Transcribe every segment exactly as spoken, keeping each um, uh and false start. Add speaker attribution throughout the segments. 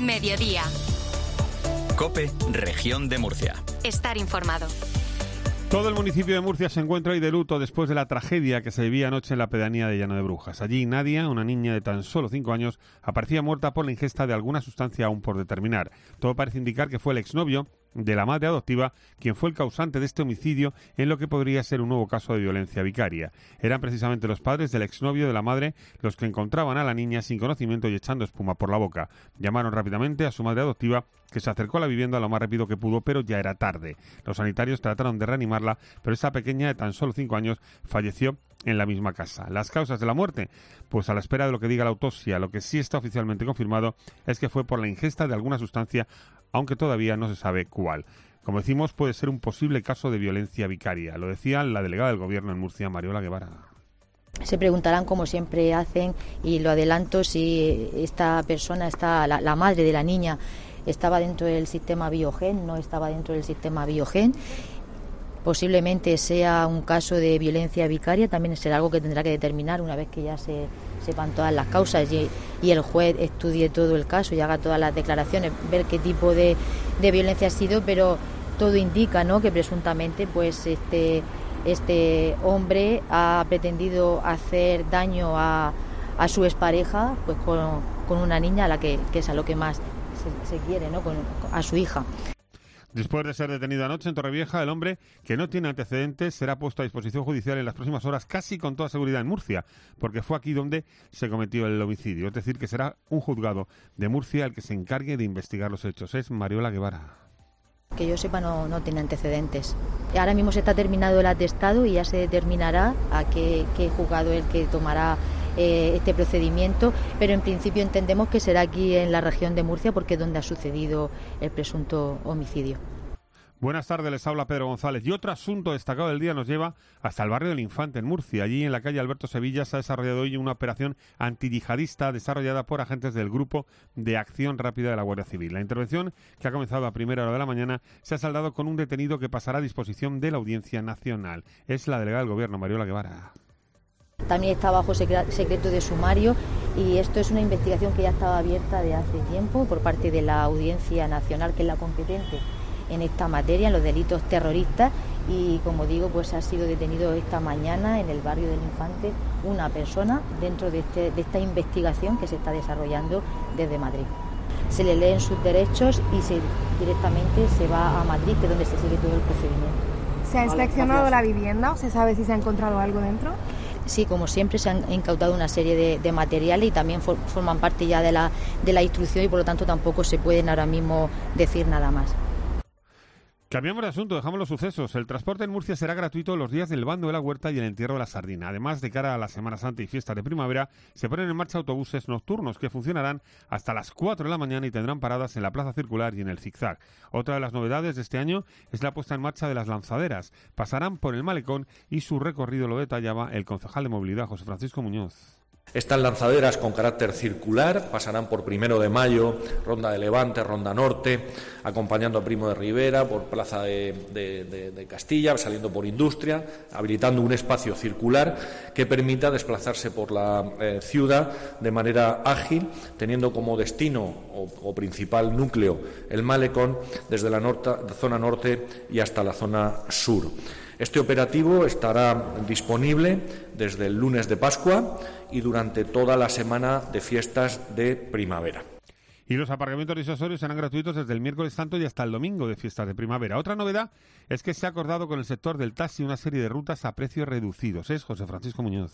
Speaker 1: Mediodía.
Speaker 2: COPE, Región de Murcia.
Speaker 1: Estar informado.
Speaker 3: Todo el municipio de Murcia se encuentra hoy de luto después de la tragedia que se vivía anoche en la pedanía de Llano de Brujas. Allí Nadia, una niña de tan solo cinco años, aparecía muerta por la ingesta de alguna sustancia aún por determinar. Todo parece indicar que fue el exnovio de la madre adoptiva quien fue el causante de este homicidio en lo que podría ser un nuevo caso de violencia vicaria. Eran precisamente los padres del exnovio de la madre los que encontraban a la niña sin conocimiento y echando espuma por la boca. Llamaron rápidamente a su madre adoptiva, que se acercó a la vivienda lo más rápido que pudo, pero ya era tarde. Los sanitarios trataron de reanimarla, pero esa pequeña de tan solo cinco años falleció en la misma casa. ¿Las causas de la muerte? Pues a la espera de lo que diga la autopsia, lo que sí está oficialmente confirmado es que fue por la ingesta de alguna sustancia, aunque todavía no se sabe cuál. Como decimos, puede ser un posible caso de violencia vicaria. Lo decía la delegada del Gobierno en Murcia, Mariola Guevara.
Speaker 4: Se preguntarán, como siempre hacen, y lo adelanto, si esta persona, está, la, la madre de la niña, estaba dentro del sistema Biogen, no estaba dentro del sistema Biogen. Posiblemente sea un caso de violencia vicaria, también será algo que tendrá que determinar una vez que ya se sepan todas las causas y, y el juez estudie todo el caso y haga todas las declaraciones, ver qué tipo de, de violencia ha sido, pero todo indica, ¿no?, que presuntamente pues este, este hombre ha pretendido hacer daño a, a su expareja pues con, con una niña a la que, que es a lo que más se, se quiere, ¿no?, con, a su hija.
Speaker 3: Después de ser detenido anoche en Torrevieja, el hombre, que no tiene antecedentes, será puesto a disposición judicial en las próximas horas, casi con toda seguridad en Murcia, porque fue aquí donde se cometió el homicidio. Es decir, que será un juzgado de Murcia el que se encargue de investigar los hechos. Es Mariola Guevara.
Speaker 4: Que yo sepa, no, no tiene antecedentes. Ahora mismo se está terminado el atestado y ya se determinará a qué, qué juzgado es el que tomará eh, este procedimiento, pero en principio entendemos que será aquí en la región de Murcia porque es donde ha sucedido el presunto homicidio.
Speaker 3: Buenas tardes, les habla Pedro González. Y otro asunto destacado del día nos lleva hasta el barrio del Infante, en Murcia. Allí, en la calle Alberto Sevilla, se ha desarrollado hoy una operación antiyihadista desarrollada por agentes del Grupo de Acción Rápida de la Guardia Civil. La intervención, que ha comenzado a primera hora de la mañana, se ha saldado con un detenido que pasará a disposición de la Audiencia Nacional. Es la delegada del Gobierno, Mariola Guevara.
Speaker 4: También está bajo secreto de sumario y esto es una investigación que ya estaba abierta de hace tiempo por parte de la Audiencia Nacional, que es la competente en esta materia, en los delitos terroristas, y como digo, pues ha sido detenido esta mañana en el barrio del Infante una persona dentro de, este, de esta investigación que se está desarrollando desde Madrid. Se le leen sus derechos y se, directamente se va a Madrid, que es donde se sigue todo el procedimiento.
Speaker 5: ¿Se ha inspeccionado la vivienda? ¿Se sabe si se ha encontrado algo dentro?
Speaker 4: Sí, como siempre se han incautado una serie de, de materiales y también for, forman parte ya de la, de la instrucción y por lo tanto tampoco se pueden ahora mismo decir nada más.
Speaker 3: Cambiamos de asunto, dejamos los sucesos. El transporte en Murcia será gratuito los días del bando de la huerta y el entierro de la sardina. Además, de cara a la Semana Santa y fiestas de primavera, se ponen en marcha autobuses nocturnos que funcionarán hasta las cuatro de la mañana y tendrán paradas en la Plaza Circular y en el Zigzag. Otra de las novedades de este año es la puesta en marcha de las lanzaderas. Pasarán por el malecón y su recorrido lo detallaba el concejal de Movilidad, José Francisco Muñoz.
Speaker 6: Estas lanzaderas con carácter circular pasarán por Primero de Mayo, Ronda de Levante, Ronda Norte, acompañando a Primo de Rivera, por Plaza de, de, de, de Castilla, saliendo por Industria, habilitando un espacio circular que permita desplazarse por la eh, ciudad de manera ágil, teniendo como destino o, o principal núcleo el malecón desde la norte, zona norte y hasta la zona sur. Este operativo estará disponible desde el lunes de Pascua y durante toda la semana de fiestas de primavera.
Speaker 3: Y los aparcamientos disuasorios serán gratuitos desde el miércoles santo y hasta el domingo de fiestas de primavera. Otra novedad es que se ha acordado con el sector del taxi una serie de rutas a precios reducidos. Es José Francisco Muñoz.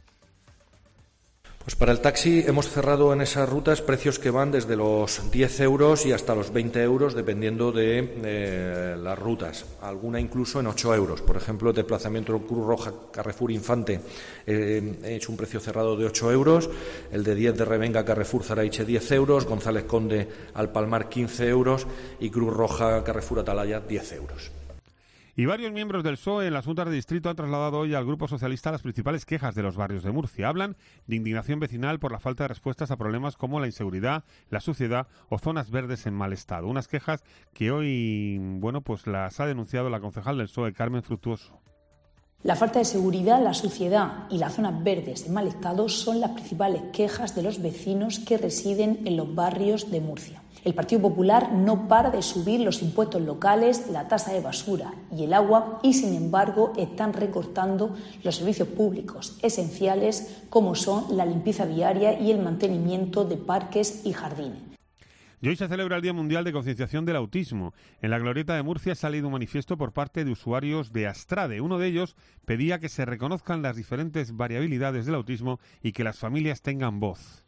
Speaker 6: Pues para el taxi hemos cerrado en esas rutas precios que van desde los diez euros y hasta los veinte euros, dependiendo de eh, las rutas. Alguna incluso en ocho euros. Por ejemplo, el desplazamiento Cruz Roja Carrefour Infante eh, es un precio cerrado de ocho euros. El de diez de Revenga Carrefour Zaraiche diez euros. González Conde al Palmar quince euros. Y Cruz Roja Carrefour Atalaya diez euros.
Speaker 3: Y varios miembros del P S O E en las juntas de distrito han trasladado hoy al Grupo Socialista las principales quejas de los barrios de Murcia. Hablan de indignación vecinal por la falta de respuestas a problemas como la inseguridad, la suciedad o zonas verdes en mal estado. Unas quejas que hoy, bueno, pues las ha denunciado la concejal del P S O E, Carmen Fructuoso.
Speaker 1: La falta de seguridad, la suciedad y las zonas verdes en mal estado son las principales quejas de los vecinos que residen en los barrios de Murcia. El Partido Popular no para de subir los impuestos locales, la tasa de basura y el agua y, sin embargo, están recortando los servicios públicos esenciales como son la limpieza viaria y el mantenimiento de parques y jardines.
Speaker 3: Y hoy se celebra el Día Mundial de Concienciación del Autismo. En la Glorieta de Murcia ha salido un manifiesto por parte de usuarios de Astrade. Uno de ellos pedía que se reconozcan las diferentes variabilidades del autismo y que las familias tengan voz.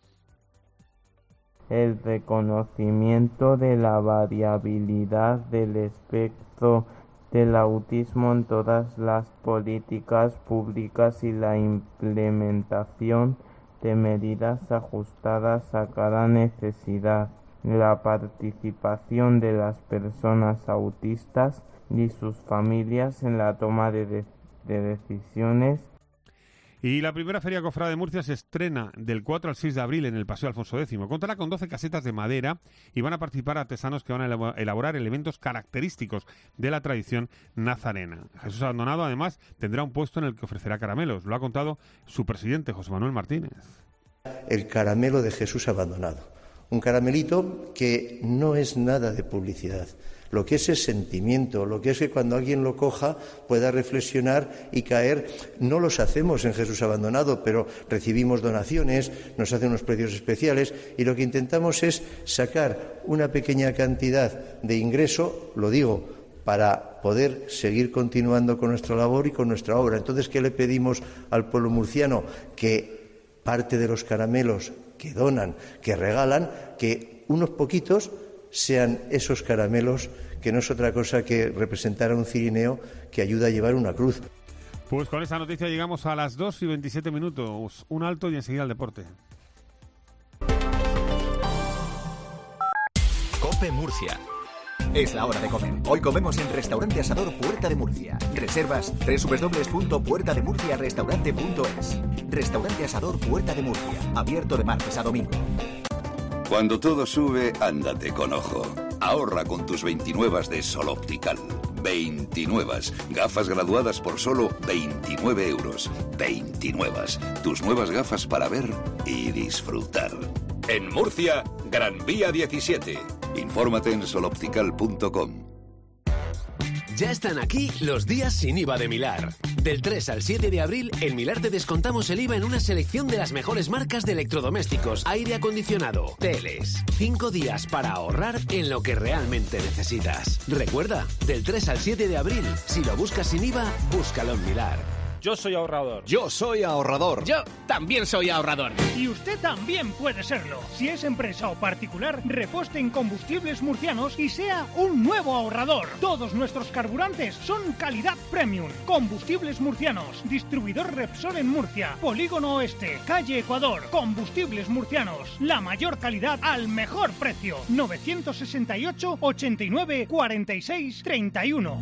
Speaker 7: El reconocimiento de la variabilidad del espectro del autismo en todas las políticas públicas y la implementación de medidas ajustadas a cada necesidad. La participación de las personas autistas y sus familias en la toma de, de, de decisiones.
Speaker 3: Y la primera Feria Cofrade de Murcia se estrena del cuatro al seis de abril en el Paseo Alfonso X. Contará con doce casetas de madera y van a participar artesanos que van a elaborar elementos característicos de la tradición nazarena. Jesús Abandonado, además, tendrá un puesto en el que ofrecerá caramelos. Lo ha contado su presidente, José Manuel Martínez.
Speaker 8: El caramelo de Jesús Abandonado. Un caramelito que no es nada de publicidad. Lo que es el sentimiento, lo que es que cuando alguien lo coja pueda reflexionar y caer. No los hacemos en Jesús Abandonado, pero recibimos donaciones, nos hacen unos precios especiales y lo que intentamos es sacar una pequeña cantidad de ingreso, lo digo, para poder seguir continuando con nuestra labor y con nuestra obra. Entonces, ¿qué le pedimos al pueblo murciano? Que parte de los caramelos que donan, que regalan, que unos poquitos sean esos caramelos que no es otra cosa que representar a un cirineo que ayuda a llevar una cruz.
Speaker 3: Pues con esa noticia llegamos a las dos y veintisiete minutos. Un alto y enseguida el deporte.
Speaker 2: COPE Murcia.
Speaker 9: Es la hora de comer. Hoy comemos en Restaurante Asador Puerta de Murcia. Reservas doble u doble u doble u punto puerta de murcia restaurante punto es. Restaurante Asador Puerta de Murcia. Abierto de martes a domingo.
Speaker 10: Cuando todo sube, ándate con ojo. Ahorra con tus veintinuevas de Sol Optical. veintinuevas. Gafas graduadas por solo veintinueve euros. veintinuevas. Tus nuevas gafas para ver y disfrutar.
Speaker 11: En Murcia, Gran Vía diecisiete.
Speaker 10: Infórmate en sol optical punto com.
Speaker 12: Ya están aquí los días sin I V A de Milar. Del tres al siete de abril, en Milar te descontamos el I V A en una selección de las mejores marcas de electrodomésticos, aire acondicionado, teles. Cinco días para ahorrar en lo que realmente necesitas. Recuerda, del tres al siete de abril, si lo buscas sin I V A, búscalo en Milar.
Speaker 13: Yo soy ahorrador.
Speaker 14: Yo soy ahorrador.
Speaker 15: Yo también soy ahorrador.
Speaker 16: Y usted también puede serlo. Si es empresa o particular, reposte en Combustibles Murcianos y sea un nuevo ahorrador. Todos nuestros carburantes son calidad premium. Combustibles Murcianos. Distribuidor Repsol en Murcia. Polígono Oeste. Calle Ecuador. Combustibles Murcianos. La mayor calidad al mejor precio. novecientos sesenta y ocho, ochenta y nueve, cuarenta y seis, treinta y uno.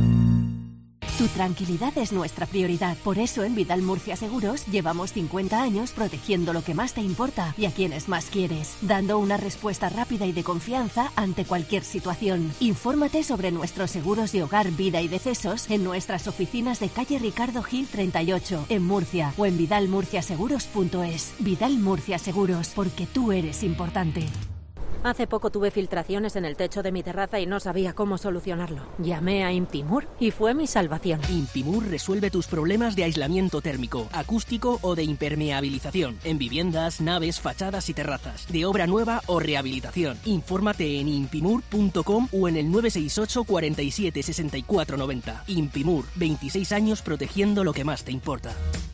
Speaker 17: Tu tranquilidad es nuestra prioridad. Por eso en Vidal Murcia Seguros llevamos cincuenta años protegiendo lo que más te importa y a quienes más quieres, dando una respuesta rápida y de confianza ante cualquier situación. Infórmate sobre nuestros seguros de hogar, vida y decesos en nuestras oficinas de calle Ricardo Gil treinta y ocho, en Murcia, o en vidal murcia seguros punto es. Vidal Murcia Seguros, porque tú eres importante.
Speaker 18: Hace poco tuve filtraciones en el techo de mi terraza y no sabía cómo solucionarlo. Llamé a Impimur y fue mi salvación.
Speaker 19: Impimur resuelve tus problemas de aislamiento térmico, acústico o de impermeabilización en viviendas, naves, fachadas y terrazas, de obra nueva o rehabilitación. Infórmate en impimur punto com o en el nueve seis ocho, cuarenta y siete, sesenta y cuatro noventa. Impimur, veintiséis años protegiendo lo que más te importa.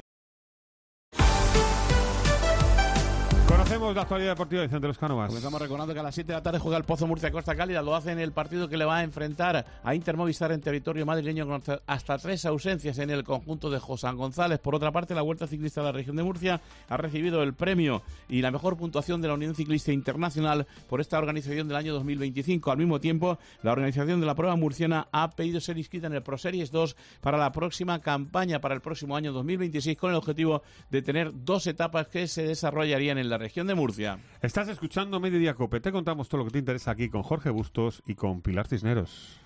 Speaker 3: Conocemos la actualidad deportiva de Vicente Los Cánovas.
Speaker 20: Comenzamos recordando que a las siete de la tarde juega el Pozo Murcia Costa Cálida. Lo hace en el partido que le va a enfrentar a Inter Movistar en territorio madrileño, con hasta tres ausencias en el conjunto de Josán González. Por otra parte, la Vuelta Ciclista de la Región de Murcia ha recibido el premio y la mejor puntuación de la Unión Ciclista Internacional por esta organización del año dos mil veinticinco. Al mismo tiempo, la organización de la prueba murciana ha pedido ser inscrita en el Pro Series dos para la próxima campaña, para el próximo año dos mil veintiséis, con el objetivo de tener dos etapas que se desarrollarían en la región de Murcia.
Speaker 3: Estás escuchando Mediodía Cope. Te contamos todo lo que te interesa aquí con Jorge Bustos y con Pilar Cisneros.